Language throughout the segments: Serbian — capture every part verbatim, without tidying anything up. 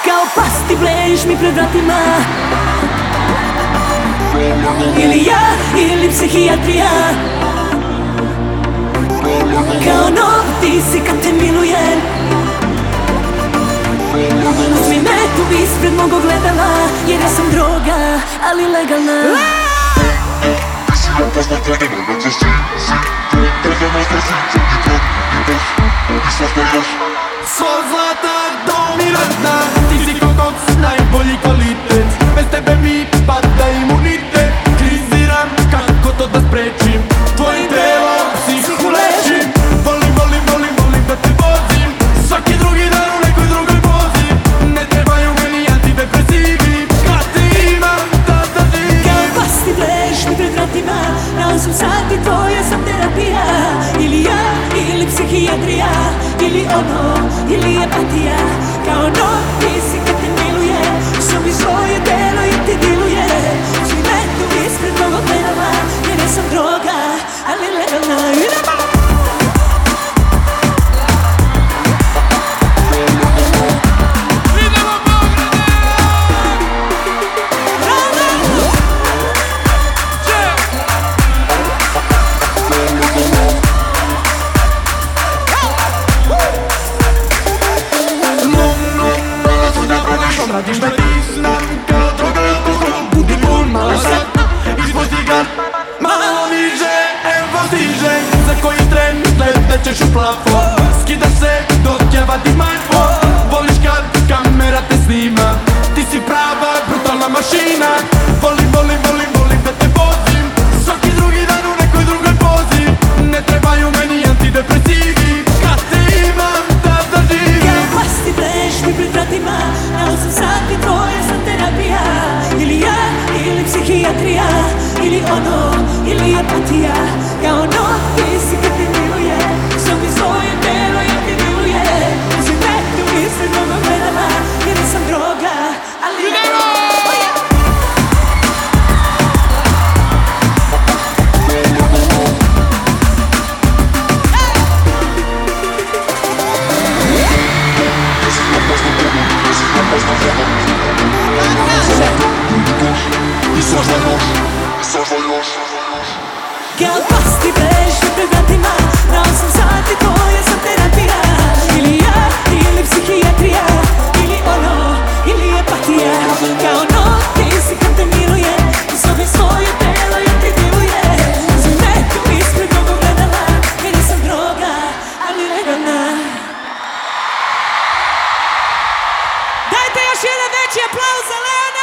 Kao pas ti blejiš mi pred vratima. Ili ja, ili psihijatrija. Kao nov ti si kad te milujem. Uzmi me tu ispred mog ogledala, jer ja sam droga, ali legalna. Svo zlata dominantna, ti si kokoc, najbolji kvalitet. Bez tebe mi pada imunitet. Kriziram, kako to da sprečim. Tvojim telom psihu lečim. Volim, volim, volim, volim da te vozim. Svaki drugi dan u nekoj drugoj pozi. Ne trebaju meni antidepresivi. Kad te imam, tada živim. Kao pas ti bleješ mi pred vratima. Na osam sati tvoja sam terapija. Ili ja, ili psihijatrija. Ili ono, ili empatija. Kao no, ti si kad te miluje. Sobi svoje telo i ti diluje. Svi me tu ispred mog ogledala, jer ja sam droga, ali legalna. Idemo! Radiš da disnem kao droga, budi pun malo sad, ispusti ga malo niže, evo stiže. Za koji tren gledat u plafon, skidaš se dok ja vadim mindphone. Voliš kad kamera te snima, ti si prava brutalna mašina. Volim, volim, volim, volim da te vozim. Svaki drugi dan u nekoj drugoj pozi. Ne trebaju meni antidepresivi. Kad te imam, tada živim. Kao pas ti bleješ mi pred vratima. Na osam sati tvoja sam terapija. Ili ja, ili psihijatrija. Ili ono, ili empatija. Kao no, ti si kad te miluje. Sobi svoje telo ja ti diluje. Uzmi me tu ispred mog ogledala, jer ja sam droga, ali legalna. Kao pas ti bleješ mi pred vratima. Na osam sati tvoja sam terapija. Ili ja, ili psihijatrija. Ili ono, ili empatija. Kao no, ti si kad te miluje. U sobi svoje telo ja ti diluje. Uzmi me tu ispred mog ogledala, jer ja sam droga, ali legalna. Dajte još jedan veći aplauz za Leona!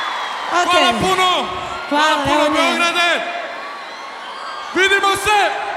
Hvala puno! Hvala puno, Beograde! Vidimo se!